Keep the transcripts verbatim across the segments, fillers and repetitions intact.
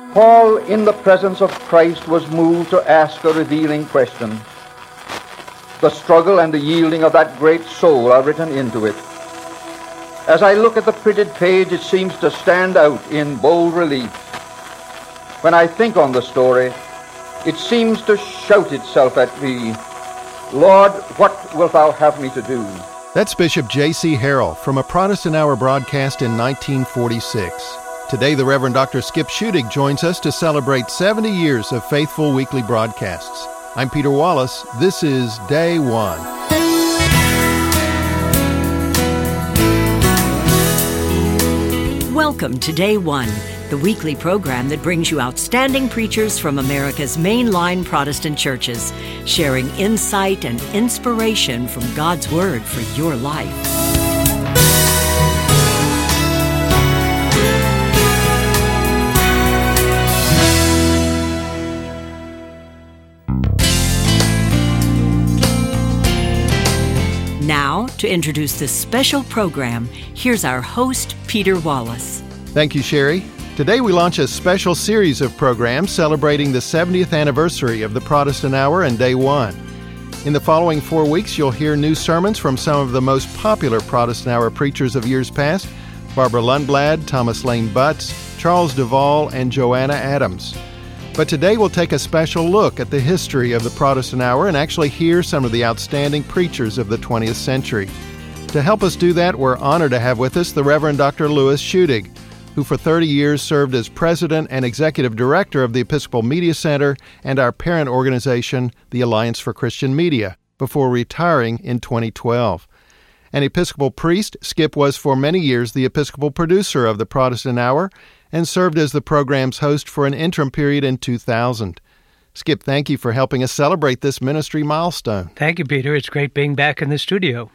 Paul, in the presence of Christ, was moved to ask a revealing question. The struggle and the yielding of that great soul are written into it. As I look at the printed page, it seems to stand out in bold relief. When I think on the story, it seems to shout itself at me, Lord, what wilt thou have me to do? That's Bishop J C Harrell from a Protestant Hour broadcast in nineteen forty-six. Today, the Reverend Doctor Skip Schutig joins us to celebrate seventy years of faithful weekly broadcasts. I'm Peter Wallace. This is Day One. Welcome to Day One, the weekly program that brings you outstanding preachers from America's mainline Protestant churches, sharing insight and inspiration from God's Word for your life. Now, to introduce this special program, here's our host, Peter Wallace. Thank you, Sherry. Today we launch a special series of programs celebrating the seventieth anniversary of the Protestant Hour and Day One. In the following four weeks, you'll hear new sermons from some of the most popular Protestant Hour preachers of years past, Barbara Lundblad, Thomas Lane Butts, Charles Duvall, and Joanna Adams. But today we'll take a special look at the history of the Protestant Hour and actually hear some of the outstanding preachers of the twentieth century. To help us do that, we're honored to have with us the Reverend Doctor Louis Schutig, who for thirty years served as President and Executive Director of the Episcopal Media Center and our parent organization, the Alliance for Christian Media, before retiring in twenty twelve. An Episcopal priest, Skip was for many years the Episcopal producer of the Protestant Hour and served as the program's host for an interim period in two thousand. Skip, thank you for helping us celebrate this ministry milestone. Thank you, Peter. It's great being back in the studio.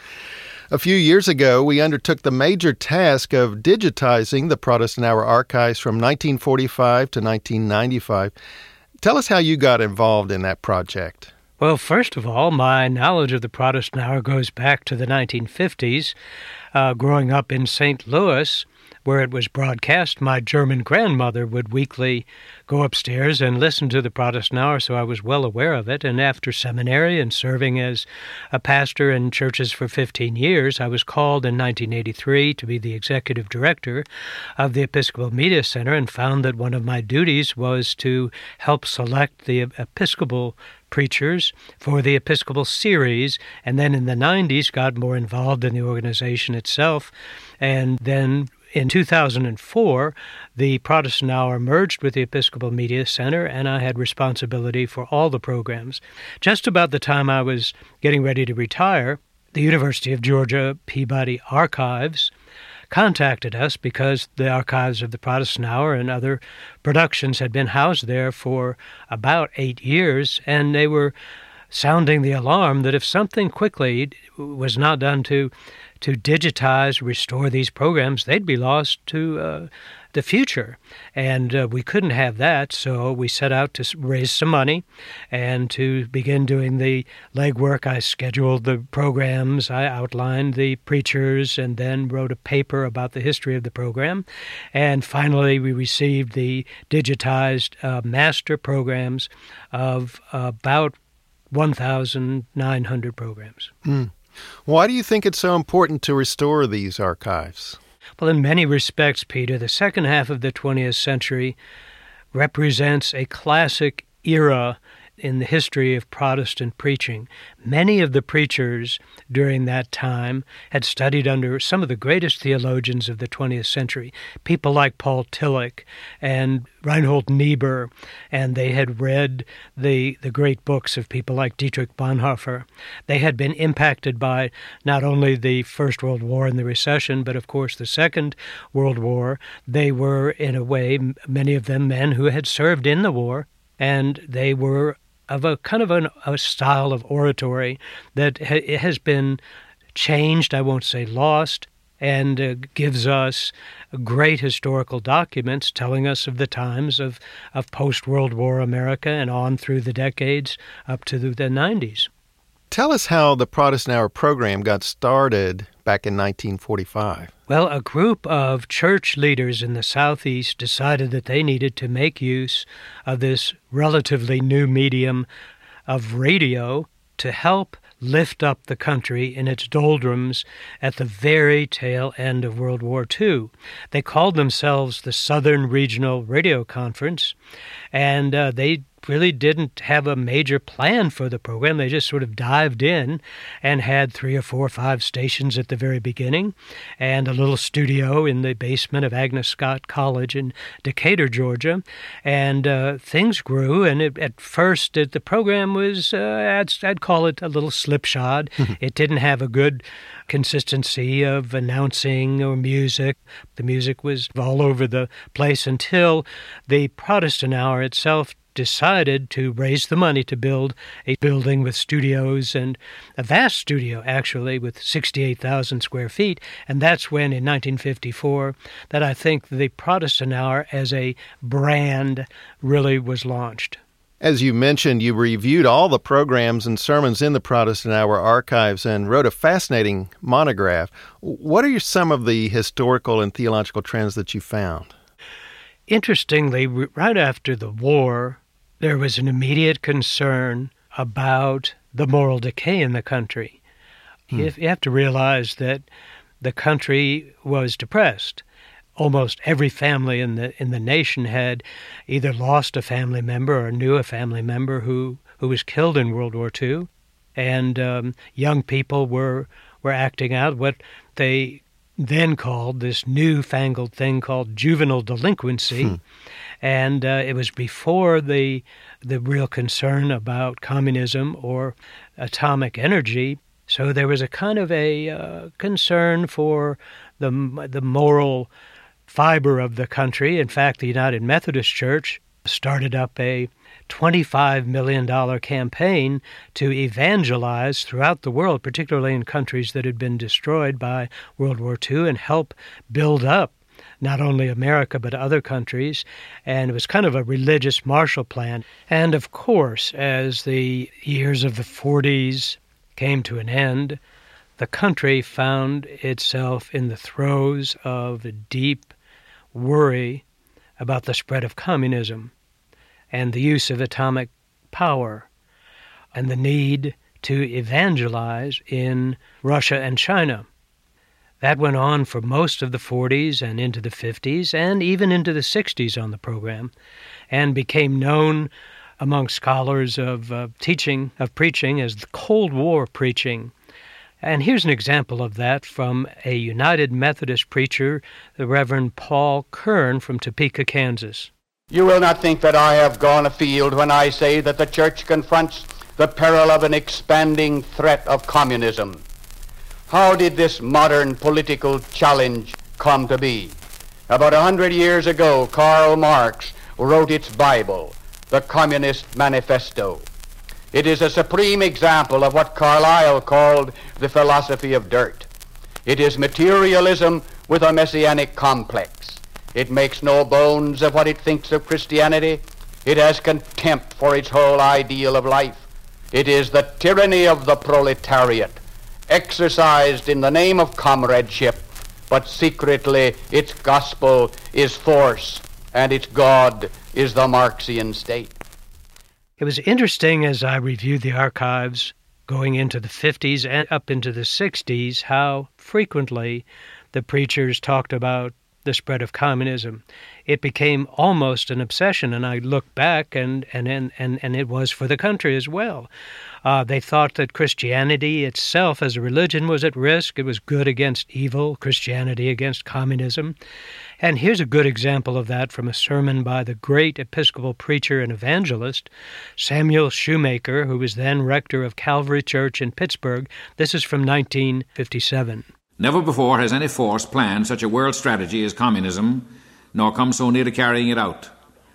A few years ago, we undertook the major task of digitizing the Protestant Hour archives from nineteen forty-five to nineteen ninety-five. Tell us how you got involved in that project. Well, first of all, my knowledge of the Protestant Hour goes back to the nineteen fifties. Uh, growing up in Saint Louis, where it was broadcast, my German grandmother would weekly go upstairs and listen to the Protestant Hour, so I was well aware of it. And after seminary and serving as a pastor in churches for fifteen years, I was called in nineteen eighty-three to be the executive director of the Episcopal Media Center and found that one of my duties was to help select the Episcopal preachers for the Episcopal series, and then in the nineties got more involved in the organization itself, and then in two thousand four, the Protestant Hour merged with the Episcopal Media Center, and I had responsibility for all the programs. Just about the time I was getting ready to retire, the University of Georgia Peabody Archives contacted us because the archives of the Protestant Hour and other productions had been housed there for about eight years, and they were sounding the alarm that if something quickly was not done to to digitize, restore these programs, they'd be lost to uh, the future. And uh, we couldn't have that, so we set out to raise some money and to begin doing the legwork. I scheduled the programs, I outlined the preachers, and then wrote a paper about the history of the program. And finally, we received the digitized uh, master programs of about one thousand nine hundred programs. Mm. Why do you think it's so important to restore these archives? Well, in many respects, Peter, the second half of the twentieth century represents a classic era in the history of Protestant preaching. Many of the preachers during that time had studied under some of the greatest theologians of the twentieth century, people like Paul Tillich and Reinhold Niebuhr, and they had read the, the great books of people like Dietrich Bonhoeffer. They had been impacted by not only the First World War and the recession, but of course the Second World War. They were, in a way, many of them men who had served in the war, and they were of a kind of an, a style of oratory that ha- has been changed, I won't say lost, and uh, gives us great historical documents telling us of the times of, of post-World War America and on through the decades up to the, the nineties. Tell us how the Protestant Hour program got started back in nineteen forty-five. Well, a group of church leaders in the Southeast decided that they needed to make use of this relatively new medium of radio to help lift up the country in its doldrums at the very tail end of World War Two. They called themselves the Southern Regional Radio Conference, and uh, they really didn't have a major plan for the program. They just sort of dived in and had three or four or five stations at the very beginning and a little studio in the basement of Agnes Scott College in Decatur, Georgia. And uh, things grew, and it, at first it, the program was, uh, I'd, I'd call it a little slipshod. It didn't have a good consistency of announcing or music. The music was all over the place until the Protestant Hour itself decided to raise the money to build a building with studios, and a vast studio, actually, with sixty-eight thousand square feet. And that's when, in nineteen fifty-four, that I think the Protestant Hour as a brand really was launched. As you mentioned, you reviewed all the programs and sermons in the Protestant Hour archives and wrote a fascinating monograph. What are some of the historical and theological trends that you found? Interestingly, right after the war, there was an immediate concern about the moral decay in the country. Hmm. You, you have to realize that the country was depressed. Almost every family in the in the nation had either lost a family member or knew a family member who, who was killed in World War Two. And um, young people were were acting out what they then called this newfangled thing called juvenile delinquency. Hmm. And uh, it was before the the real concern about communism or atomic energy. So there was a kind of a uh, concern for the the moral fiber of the country. In fact, the United Methodist Church started up a twenty-five million dollars campaign to evangelize throughout the world, particularly in countries that had been destroyed by World War Two, and help build up not only America but other countries. And it was kind of a religious Marshall Plan. And of course, as the years of the forties came to an end, the country found itself in the throes of deep worry about the spread of communism and the use of atomic power and the need to evangelize in Russia and China. That went on for most of the forties and into the fifties and even into the sixties on the program, and became known among scholars of uh, teaching, of preaching, as the Cold War preaching. And here's an example of that from a United Methodist preacher, the Reverend Paul Kern from Topeka, Kansas. You will not think that I have gone afield when I say that the church confronts the peril of an expanding threat of communism. How did this modern political challenge come to be? About a hundred years ago, Karl Marx wrote its Bible, the Communist Manifesto. It is a supreme example of what Carlyle called the philosophy of dirt. It is materialism with a messianic complex. It makes no bones of what it thinks of Christianity. It has contempt for its whole ideal of life. It is the tyranny of the proletariat, exercised in the name of comradeship, but secretly its gospel is force, and its God is the Marxian state. It was interesting as I reviewed the archives going into the fifties and up into the sixties how frequently the preachers talked about the spread of communism. It became almost an obsession, and I look back, and and and, and it was for the country as well. Uh, they thought that Christianity itself as a religion was at risk. It was good against evil, Christianity against communism. And here's a good example of that from a sermon by the great Episcopal preacher and evangelist, Samuel Shoemaker, who was then rector of Calvary Church in Pittsburgh. This is from nineteen fifty-seven. Never before has any force planned such a world strategy as communism, nor come so near to carrying it out.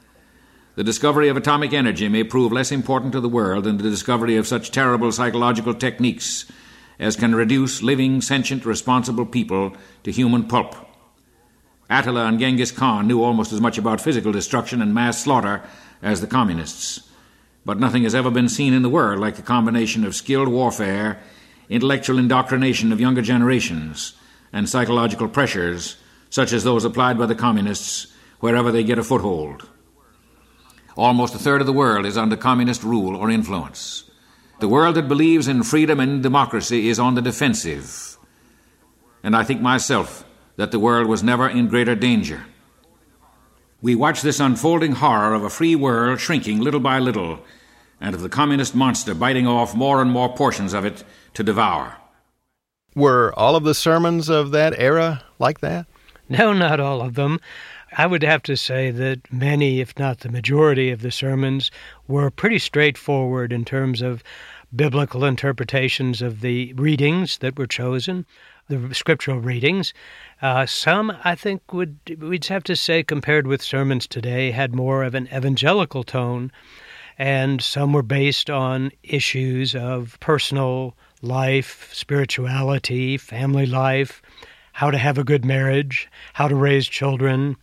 The discovery of atomic energy may prove less important to the world than the discovery of such terrible psychological techniques as can reduce living, sentient, responsible people to human pulp. Attila and Genghis Khan knew almost as much about physical destruction and mass slaughter as the communists. but nothing has ever been seen in the world like the combination of skilled warfare, intellectual indoctrination of younger generations, and psychological pressures such as those applied by the communists wherever they get a foothold. Almost a third of the world is under communist rule or influence. The world that believes in freedom and democracy is on the defensive. And I think myself that the world was never in greater danger. We watch this unfolding horror of a free world shrinking little by little, and of the communist monster biting off more and more portions of it to devour. Were all of the sermons of that era like that? No, not all of them. I would have to say that many, if not the majority of the sermons, were pretty straightforward in terms of biblical interpretations of the readings that were chosen, the scriptural readings. Uh, some, I think, would we'd have to say, compared with sermons today, had more of an evangelical tone, and some were based on issues of personal life, spirituality, family life, how to have a good marriage, how to raise children.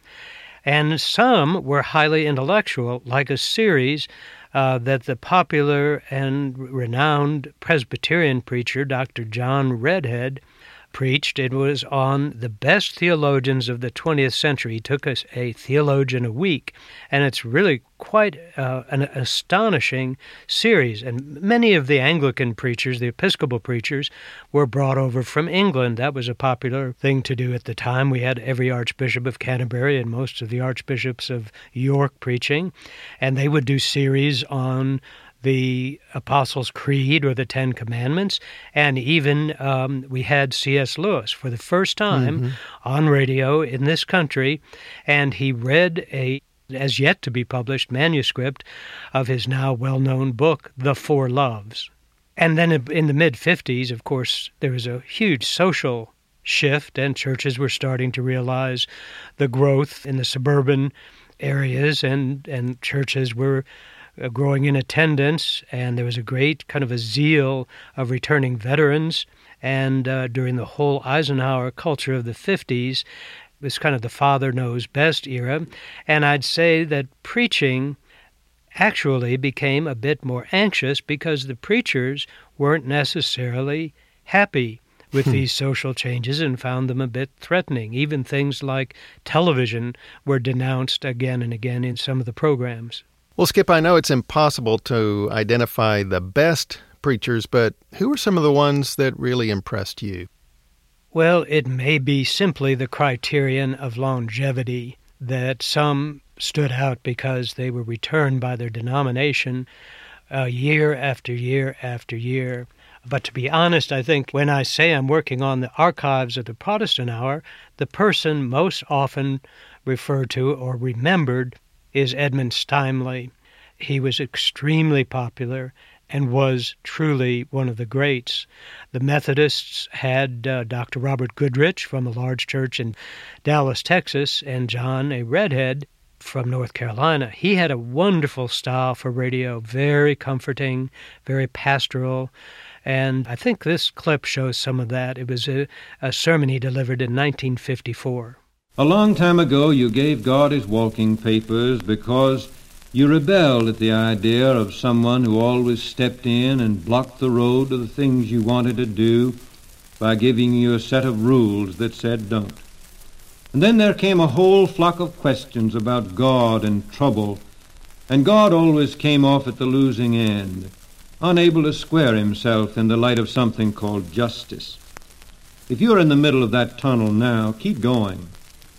And some were highly intellectual, like a series uh, that the popular and renowned Presbyterian preacher, Doctor John Redhead, preached. It was on the best theologians of the twentieth century. He took us a theologian a week, and it's really quite uh, an astonishing series. And many of the Anglican preachers, the Episcopal preachers, were brought over from England. That was a popular thing to do at the time. We had every Archbishop of Canterbury and most of the Archbishops of York preaching, and they would do series on the Apostles' Creed or the Ten Commandments, and even um, we had C S Lewis for the first time mm-hmm. on radio in this country, and he read a as yet to be published manuscript of his now well-known book, The Four Loves. And then in the mid-fifties, of course, there was a huge social shift, and churches were starting to realize the growth in the suburban areas, and, and churches were growing in attendance, and there was a great kind of a zeal of returning veterans. And uh, during the whole Eisenhower culture of the fifties, it was kind of the Father Knows Best era. And I'd say that preaching actually became a bit more anxious because the preachers weren't necessarily happy with hmm. these social changes and found them a bit threatening. Even things like television were denounced again and again in some of the programs. Well, Skip, I know it's impossible to identify the best preachers, but who are some of the ones that really impressed you? Well, it may be simply the criterion of longevity, that some stood out because they were returned by their denomination uh, year after year after year. But to be honest, I think when I say I'm working on the archives of the Protestant Hour, the person most often referred to or remembered is Edmund Steinle. He was extremely popular and was truly one of the greats. The Methodists had uh, Doctor Robert Goodrich from a large church in Dallas, Texas, and John A. Redhead from North Carolina. He had a wonderful style for radio, very comforting, very pastoral, and I think this clip shows some of that. It was a, a sermon he delivered in nineteen fifty-four. A long time ago you gave God his walking papers because you rebelled at the idea of someone who always stepped in and blocked the road to the things you wanted to do by giving you a set of rules that said don't. And then there came a whole flock of questions about God and trouble, and God always came off at the losing end, unable to square himself in the light of something called justice. If you're in the middle of that tunnel now, keep going.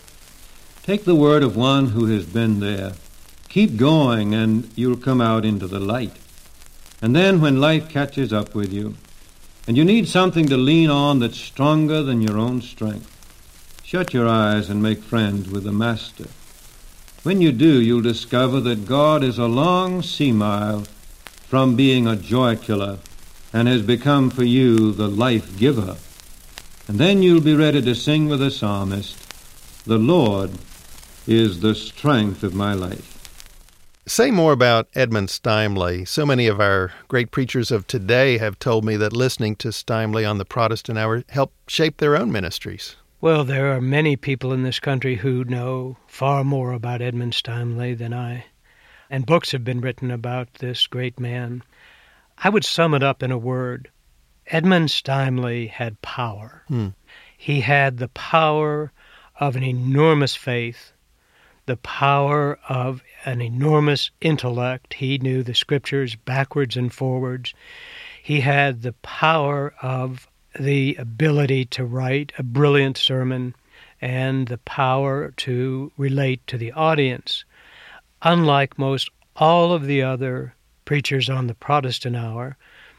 Take the word of one who has been there. Keep going, and you'll come out into the light. And then when life catches up with you, and you need something to lean on that's stronger than your own strength, shut your eyes and make friends with the Master. When you do, you'll discover that God is a long sea mile from being a joy killer and has become for you the life giver. And then you'll be ready to sing with the psalmist, "The Lord is the strength of my life." Say more about Edmund Steinle. So many of our great preachers of today have told me that listening to Steinle on the Protestant Hour helped shape their own ministries. Well, there are many people in this country who know far more about Edmund Steinle than I and books have been written about this great man. I would sum it up in a word. Edmund Steinle had power. Hmm. He had the power of an enormous faith, the power of an enormous intellect. He knew the Scriptures backwards and forwards. He had the power of the ability to write a brilliant sermon and the power to relate to the audience. Unlike most all of the other preachers on the Protestant hour,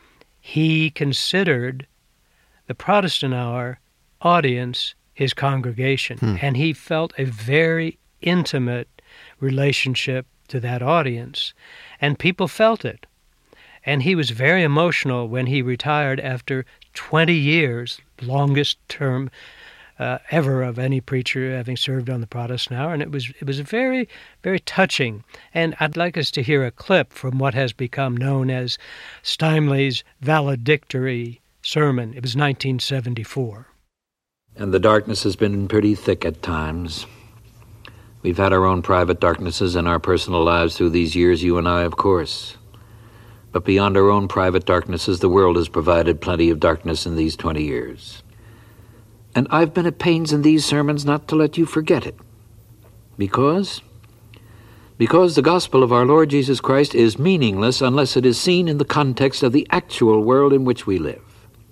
he considered the Protestant hour audience his congregation, Hmm. and he felt a very intimate relationship to that audience, and people felt it. And he was very emotional when he retired after twenty years, longest term uh, ever of any preacher having served on the Protestant hour, and it was it was very, very touching. And I'd like us to hear a clip from what has become known as Steinle's valedictory sermon. It was nineteen seventy-four. And the darkness has been pretty thick at times. We've had our own private darknesses in our personal lives through these years, you and I, of course. But beyond our own private darknesses, the world has provided plenty of darkness in these twenty years. And I've been at pains in these sermons not to let you forget it. Because? Because the gospel of our Lord Jesus Christ is meaningless unless it is seen in the context of the actual world in which we live.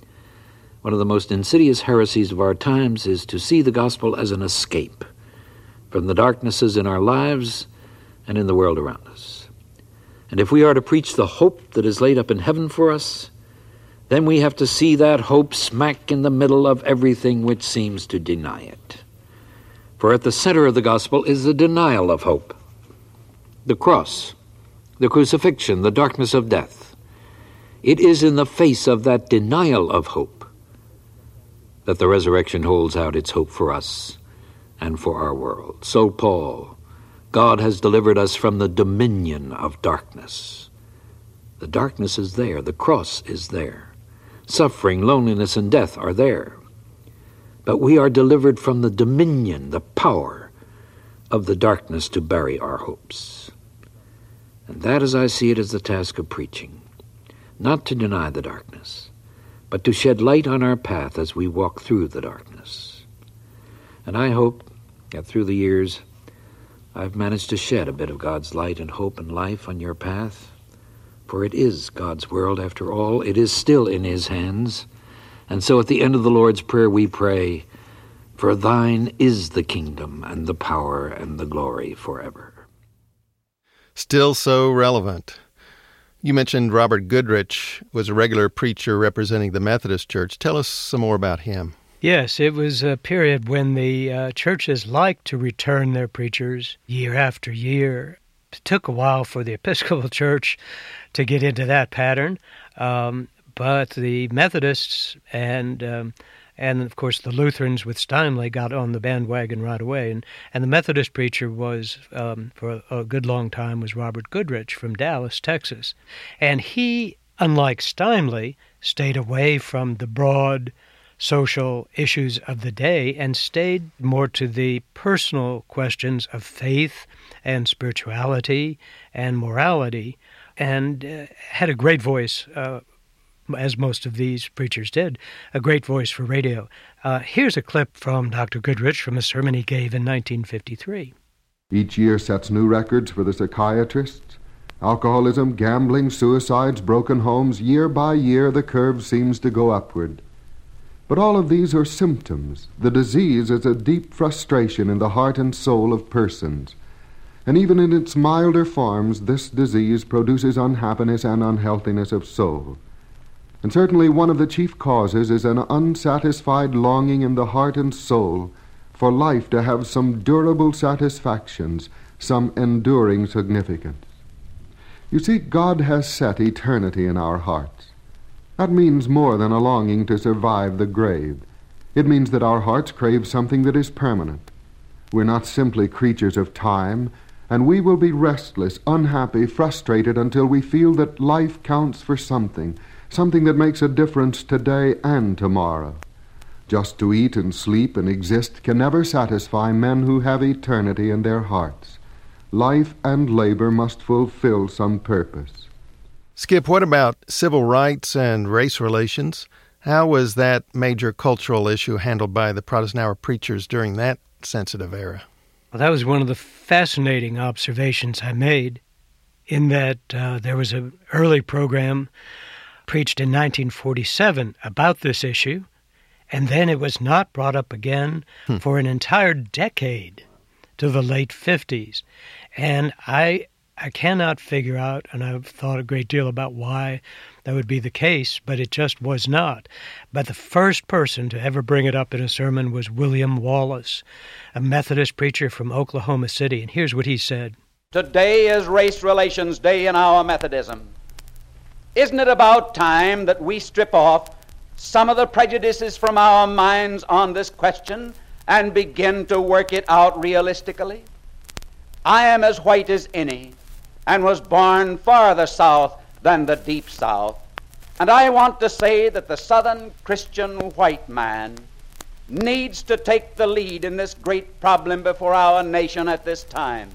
One of the most insidious heresies of our times is to see the gospel as an escape from the darknesses in our lives and in the world around us. And if we are to preach the hope that is laid up in heaven for us, then we have to see that hope smack in the middle of everything which seems to deny it. For at the center of the gospel is the denial of hope. The cross, the crucifixion, the darkness of death. It is in the face of that denial of hope that the resurrection holds out its hope for us and for our world. So Paul, God has delivered us from the dominion of darkness. The darkness is there. The cross is there. Suffering, loneliness, and death are there. But we are delivered from the dominion, the power of the darkness to bury our hopes. And that, as I see it, is the task of preaching. Not to deny the darkness, but to shed light on our path as we walk through the darkness. And I hope that through the years, I've managed to shed a bit of God's light and hope and life on your path. For it is God's world, after all. It is still in his hands. And so at the end of the Lord's Prayer we pray, "For thine is the kingdom and the power and the glory forever." Still so relevant. You mentioned Robert Goodrich was a regular preacher representing the Methodist Church. Tell us some more about him. Yes, it was a period when the uh, churches liked to return their preachers year after year. It took a while for the Episcopal Church to get into that pattern, um, but the Methodists and, um, and of course, the Lutherans with Steinle got on the bandwagon right away. And, and the Methodist preacher was, um, for a good long time, was Robert Goodrich from Dallas, Texas. And he, unlike Steinle, stayed away from the broad social issues of the day and stayed more to the personal questions of faith and spirituality and morality, and uh, had a great voice, uh, as most of these preachers did, a great voice for radio. Uh, here's a clip from Doctor Goodrich from a sermon he gave in nineteen fifty-three. Each year sets new records for the psychiatrists. Alcoholism, gambling, suicides, broken homes, year by year the curve seems to go upward. But all of these are symptoms. The disease is a deep frustration in the heart and soul of persons. And even in its milder forms, this disease produces unhappiness and unhealthiness of soul. And certainly one of the chief causes is an unsatisfied longing in the heart and soul for life to have some durable satisfactions, some enduring significance. You see, God has set eternity in our hearts. That means more than a longing to survive the grave. It means that our hearts crave something that is permanent. We're not simply creatures of time, and we will be restless, unhappy, frustrated until we feel that life counts for something, something that makes a difference today and tomorrow. Just to eat and sleep and exist can never satisfy men who have eternity in their hearts. life and labor must fulfill some purpose. Skip, what about civil rights and race relations? How was that major cultural issue handled by the Protestant Hour preachers during that sensitive era? Well, that was one of the fascinating observations I made, in that uh, there was an early program preached in nineteen forty-seven about this issue, and then it was not brought up again hmm. for an entire decade to the late fifties. And I I cannot figure out, and I've thought a great deal about why that would be the case, but it just was not. But the first person to ever bring it up in a sermon was William Wallace, a Methodist preacher from Oklahoma City. And here's what he said. Today is Race Relations Day in our Methodism. Isn't it about time that we strip off some of the prejudices from our minds on this question and begin to work it out realistically? I am as white as any, and was born farther south than the deep south. And I want to say that the Southern Christian white man needs to take the lead in this great problem before our nation at this time.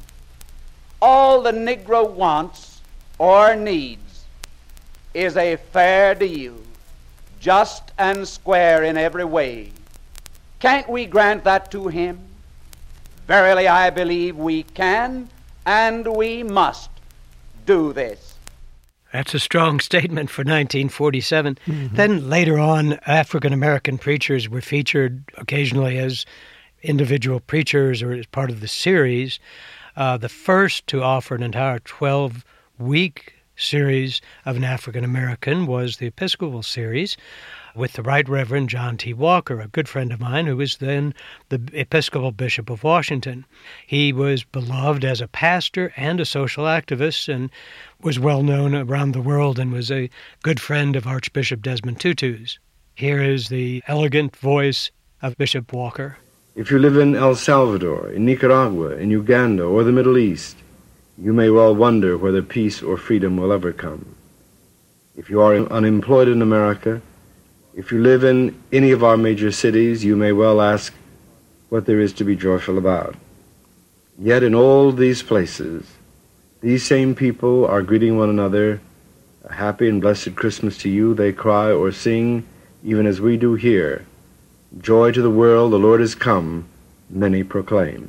All the Negro wants or needs is a fair deal, just and square in every way. Can't we grant that to him? Verily, I believe we can, and we must do this. That's a strong statement for nineteen forty-seven. Mm-hmm. Then later on, African-American preachers were featured occasionally as individual preachers or as part of the series. Uh, the first to offer an entire twelve-week series of an African-American was the Episcopal series with the Right Reverend John T. Walker, a good friend of mine who was then the Episcopal Bishop of Washington. He was beloved as a pastor and a social activist and was well known around the world and was a good friend of Archbishop Desmond Tutu's. Here is the elegant voice of Bishop Walker. If you live in El Salvador, in Nicaragua, in Uganda, or the Middle East, you may well wonder whether peace or freedom will ever come. If you are unemployed in America, if you live in any of our major cities, you may well ask what there is to be joyful about. Yet in all these places, these same people are greeting one another, a happy and blessed Christmas to you, they cry or sing, even as we do here. Joy to the world, the Lord is come, many proclaim.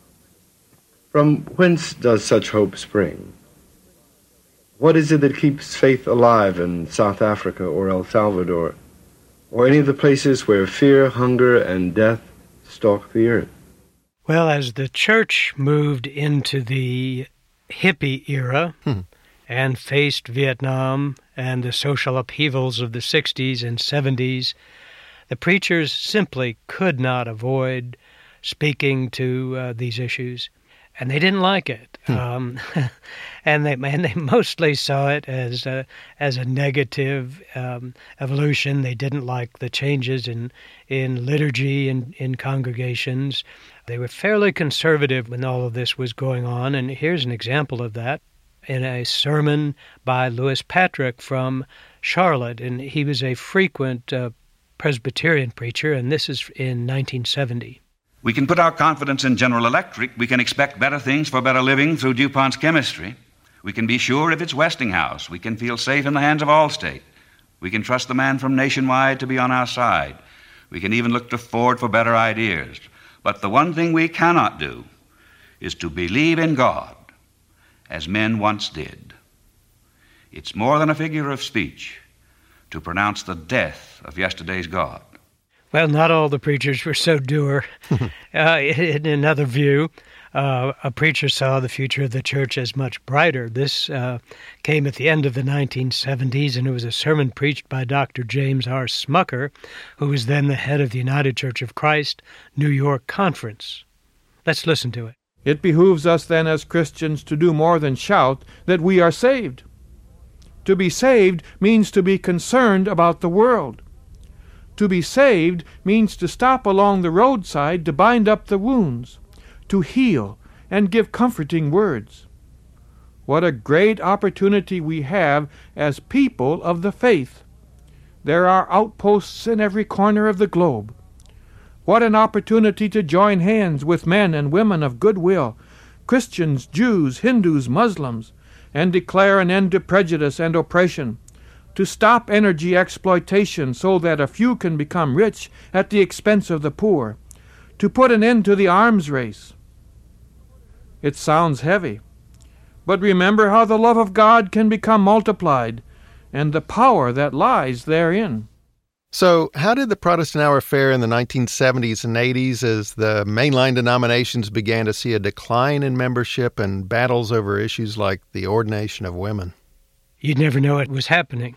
From whence does such hope spring? What is it that keeps faith alive in South Africa or El Salvador, or any of the places where fear, hunger, and death stalk the earth? Well, as the church moved into the hippie era hmm. and faced Vietnam and the social upheavals of the sixties and seventies, the preachers simply could not avoid speaking to uh, these issues. And they didn't like it, hmm. um, and they and they mostly saw it as a, as a negative um, evolution. They didn't like the changes in in liturgy and in congregations. They were fairly conservative when all of this was going on, and here's an example of that in a sermon by Louis Patrick from Charlotte, and he was a frequent uh, Presbyterian preacher, and this is in nineteen seventy. We can put our confidence in General Electric. We can expect better things for better living through DuPont's chemistry. We can be sure if it's Westinghouse. We can feel safe in the hands of Allstate. We can trust the man from Nationwide to be on our side. We can even look to Ford for better ideas. But the one thing we cannot do is to believe in God as men once did. It's more than a figure of speech to pronounce the death of yesterday's God. Well, not all the preachers were so dour. uh, in another view, uh, a preacher saw the future of the church as much brighter. This uh, came at the end of the nineteen seventies, and it was a sermon preached by Doctor James R. Smucker, who was then the head of the United Church of Christ New York Conference. Let's listen to it. It behooves us then as Christians to do more than shout that we are saved. To be saved means to be concerned about the world. To be saved means to stop along the roadside to bind up the wounds, to heal and give comforting words. What a great opportunity we have as people of the faith. There are outposts in every corner of the globe. What an opportunity to join hands with men and women of goodwill, Christians, Jews, Hindus, Muslims, and declare an end to prejudice and oppression, to stop energy exploitation so that a few can become rich at the expense of the poor, to put an end to the arms race. It sounds heavy, but remember how the love of God can become multiplied and the power that lies therein. So, how did the Protestant Hour fare in the nineteen seventies and eighties as the mainline denominations began to see a decline in membership and battles over issues like the ordination of women? You'd never know it was happening.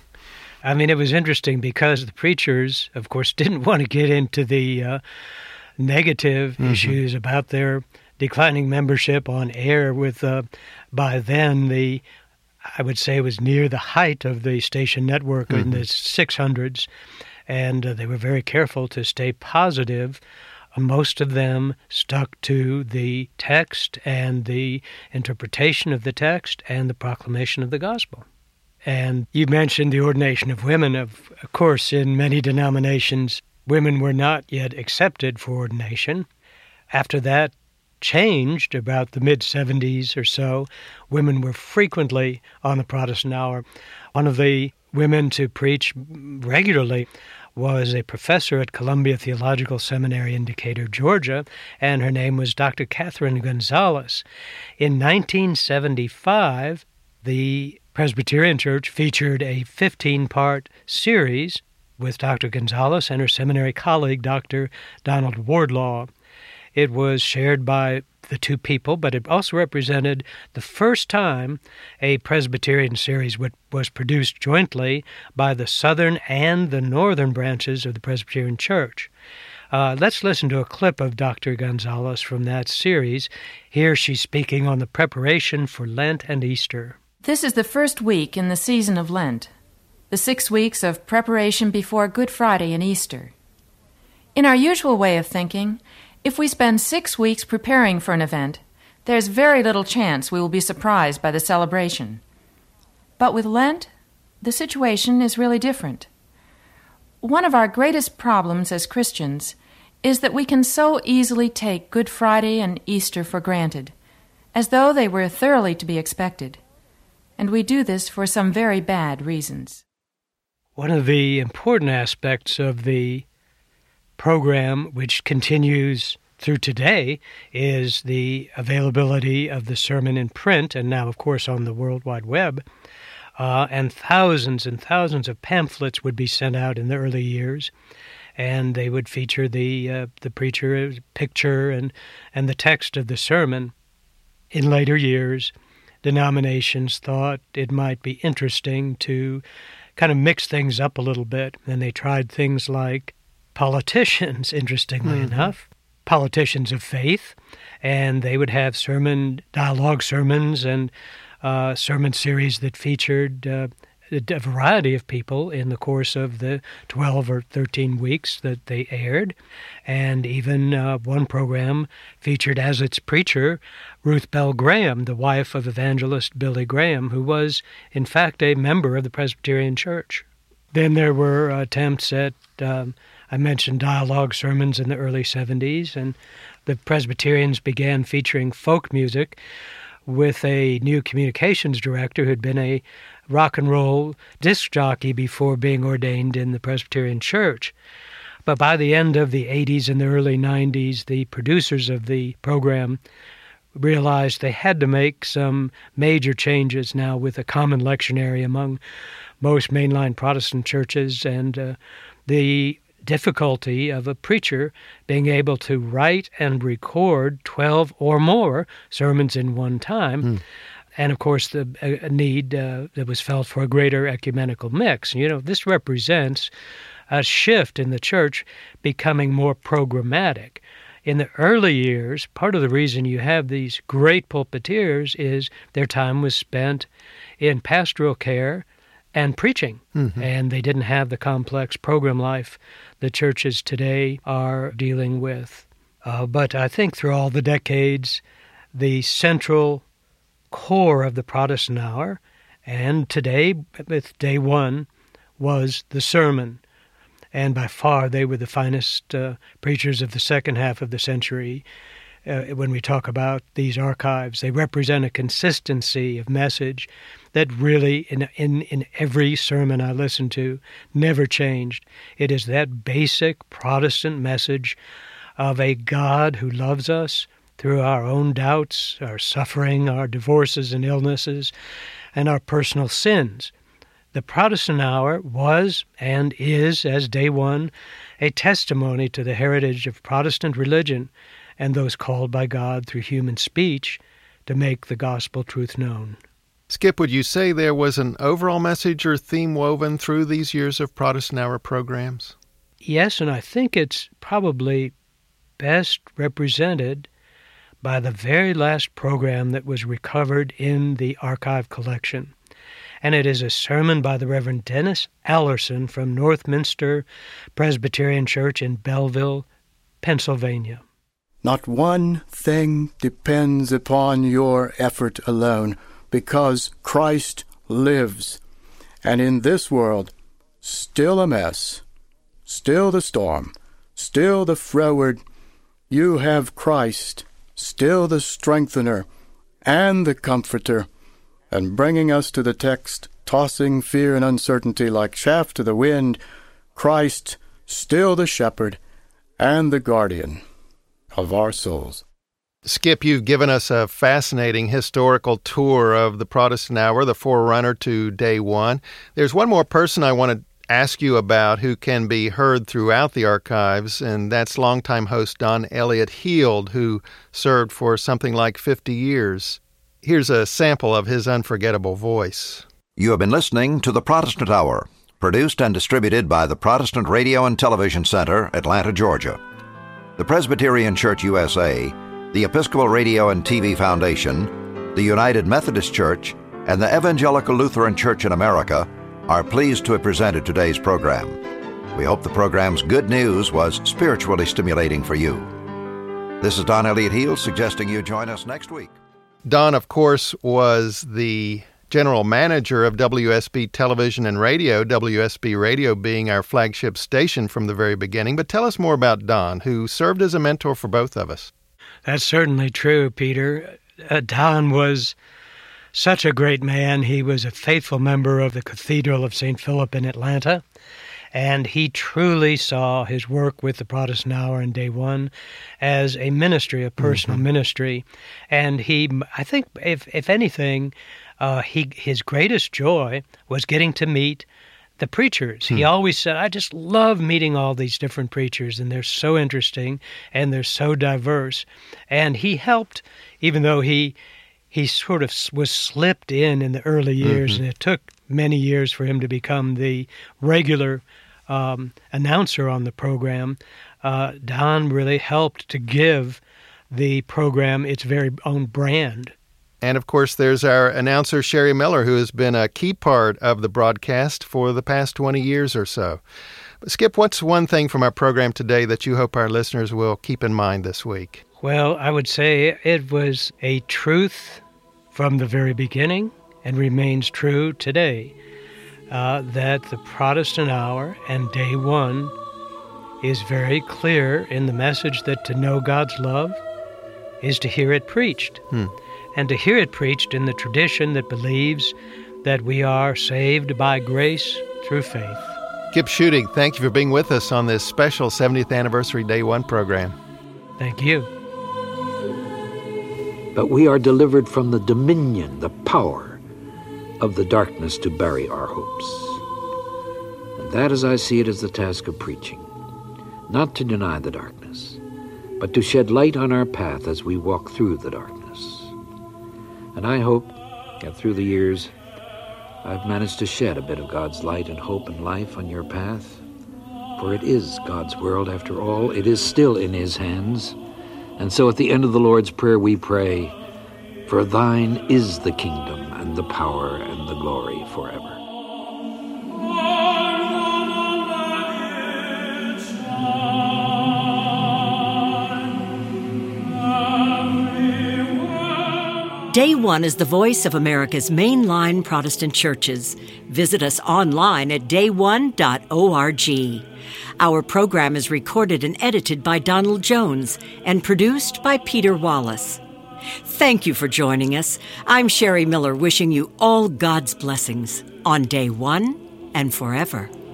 I mean, it was interesting because the preachers, of course, didn't want to get into the uh, negative mm-hmm. issues about their declining membership on air with, uh, by then, the I would say it was near the height of the station network mm-hmm. in the six hundreds, and uh, they were very careful to stay positive. Most of them stuck to the text and the interpretation of the text and the proclamation of the gospel. And you mentioned the ordination of women. Of, of course, in many denominations, women were not yet accepted for ordination. After that changed about the mid-seventies or so, women were frequently on the Protestant Hour. One of the women to preach regularly was a professor at Columbia Theological Seminary in Decatur, Georgia, and her name was Doctor Catherine Gonzalez. In nineteen seventy-five, the Presbyterian Church featured a fifteen-part series with Doctor Gonzalez and her seminary colleague, Doctor Donald Wardlaw. It was shared by the two people, but it also represented the first time a Presbyterian series was produced jointly by the southern and the northern branches of the Presbyterian Church. Uh, let's listen to a clip of Doctor Gonzalez from that series. Here she's speaking on the preparation for Lent and Easter. This is the first week in the season of Lent, the six weeks of preparation before Good Friday and Easter. In our usual way of thinking, if we spend six weeks preparing for an event, there's very little chance we will be surprised by the celebration. But with Lent, the situation is really different. One of our greatest problems as Christians is that we can so easily take Good Friday and Easter for granted, as though they were thoroughly to be expected. And we do this for some very bad reasons. One of the important aspects of the program, which continues through today, is the availability of the sermon in print and now, of course, on the World Wide Web. Uh, and thousands and thousands of pamphlets would be sent out in the early years, and they would feature the uh, the preacher's picture and, and the text of the sermon. In later years, denominations thought it might be interesting to kind of mix things up a little bit, and they tried things like politicians, interestingly mm-hmm. enough, politicians of faith, and they would have sermon, dialogue sermons and uh, sermon series that featured uh, a variety of people in the course of the twelve or thirteen weeks that they aired. And even uh, one program featured as its preacher Ruth Bell Graham, the wife of evangelist Billy Graham, who was, in fact, a member of the Presbyterian Church. Then there were attempts at um, I mentioned dialogue sermons in the early seventies, and the Presbyterians began featuring folk music with a new communications director who had been a rock and roll disc jockey before being ordained in the Presbyterian Church. But by the end of the eighties and the early nineties, the producers of the program realized they had to make some major changes now with a common lectionary among most mainline Protestant churches, and uh, the difficulty of a preacher being able to write and record twelve or more sermons in one time. Mm. And, of course, the uh, need uh, that was felt for a greater ecumenical mix. You know, this represents a shift in the church becoming more programmatic. In the early years, part of the reason you have these great pulpiteers is their time was spent in pastoral care and preaching, mm-hmm. and they didn't have the complex program life the churches today are dealing with. Uh, but I think through all the decades, the central core of the Protestant Hour, and today, with day one, was the sermon. And by far, they were the finest uh, preachers of the second half of the century. uh, when we talk about these archives. They represent a consistency of message that really, in, in, in every sermon I listen to, never changed. It is that basic Protestant message of a God who loves us through our own doubts, our suffering, our divorces and illnesses, and our personal sins. The Protestant Hour was and is, as day one, a testimony to the heritage of Protestant religion and those called by God through human speech to make the gospel truth known. Skip, would you say there was an overall message or theme woven through these years of Protestant Hour programs? Yes, and I think it's probably best represented by the very last program that was recovered in the archive collection. And it is a sermon by the Reverend Dennis Allerson from Northminster Presbyterian Church in Belleville, Pennsylvania. Not one thing depends upon your effort alone, because Christ lives. And in this world, still a mess, still the storm, still the froward, you have Christ, still the strengthener and the comforter. And bringing us to the text, tossing fear and uncertainty like chaff to the wind, Christ, still the shepherd and the guardian of our souls. Skip, you've given us a fascinating historical tour of the Protestant Hour, the forerunner to day one. There's one more person I want to ask you about who can be heard throughout the archives, and that's longtime host Don Elliott Heald, who served for something like fifty years. Here's a sample of his unforgettable voice. You have been listening to the Protestant Hour, produced and distributed by the Protestant Radio and Television Center, Atlanta, Georgia. The Presbyterian Church U S A, the Episcopal Radio and T V Foundation, the United Methodist Church, and the Evangelical Lutheran Church in America are pleased to have presented today's program. We hope the program's good news was spiritually stimulating for you. This is Don Elliott Heald suggesting you join us next week. Don, of course, was the general manager of W S B Television and Radio, W S B Radio being our flagship station from the very beginning. But tell us more about Don, who served as a mentor for both of us. That's certainly true, Peter. Uh, Don was such a great man. He was a faithful member of the Cathedral of Saint Philip in Atlanta, and he truly saw his work with the Protestant Hour in day one as a ministry, a personal mm-hmm. ministry. And he, I think, if if anything, uh, he his greatest joy was getting to meet the preachers. Hmm. He always said, I just love meeting all these different preachers, and they're so interesting, and they're so diverse. And he helped, even though he he sort of was slipped in in the early years, mm-hmm. and it took many years for him to become the regular um, announcer on the program. Uh, Don really helped to give the program its very own brand. And, of course, there's our announcer, Sherry Miller, who has been a key part of the broadcast for the past twenty years or so. But Skip, what's one thing from our program today that you hope our listeners will keep in mind this week? Well, I would say it was a truth from the very beginning and remains true today, uh, that the Protestant Hour and Day One is very clear in the message that to know God's love is to hear it preached. Hmm. And to hear it preached in the tradition that believes that we are saved by grace through faith. Skip Schutte, thank you for being with us on this special seventieth Anniversary Day One program. Thank you. But we are delivered from the dominion, the power of the darkness to bury our hopes. And that, as I see it, is the task of preaching. Not to deny the darkness, but to shed light on our path as we walk through the darkness. And I hope that through the years, I've managed to shed a bit of God's light and hope and life on your path. For it is God's world, after all. It is still in His hands. And so at the end of the Lord's Prayer, we pray, for thine is the kingdom and the power and the glory forever. Day One is the voice of America's mainline Protestant churches. Visit us online at day one dot org. Our program is recorded and edited by Donald Jones and produced by Peter Wallace. Thank you for joining us. I'm Sherry Miller, wishing you all God's blessings on Day One and forever.